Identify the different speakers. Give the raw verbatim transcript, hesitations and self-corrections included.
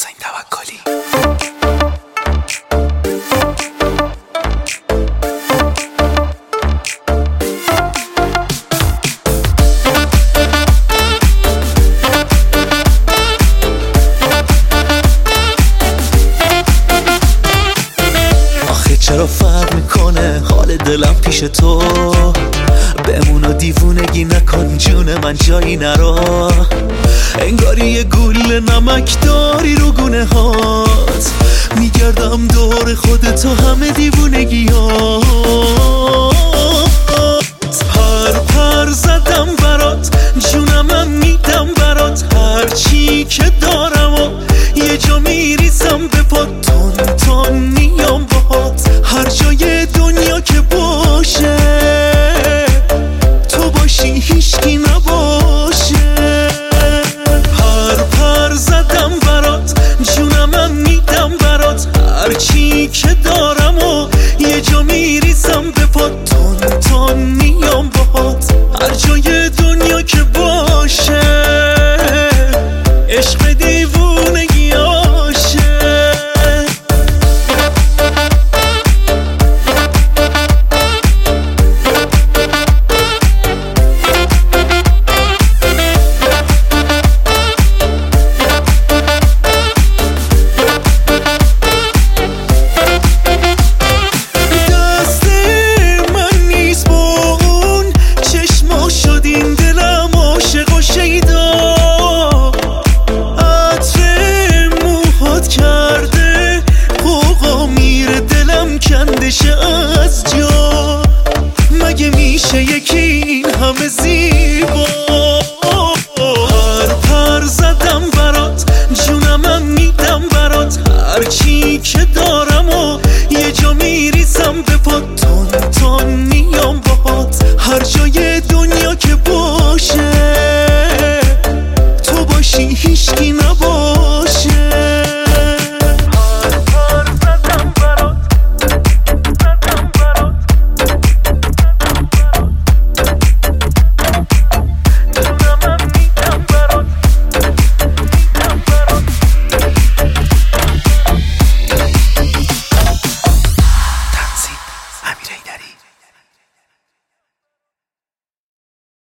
Speaker 1: حسین توکلی.
Speaker 2: آخه چرا فرق میکنه حال دلم پیش تو؟ بمون و دیوونگی نکن جون من جایی نرا. انگاری یه گول نمک داری رو گونه هات، میگردم دور خودتو همه دیوونگی هات. پر پر زدم برات جونمم میدم برات، هرچی که دارم و یه جا میریزم به پات.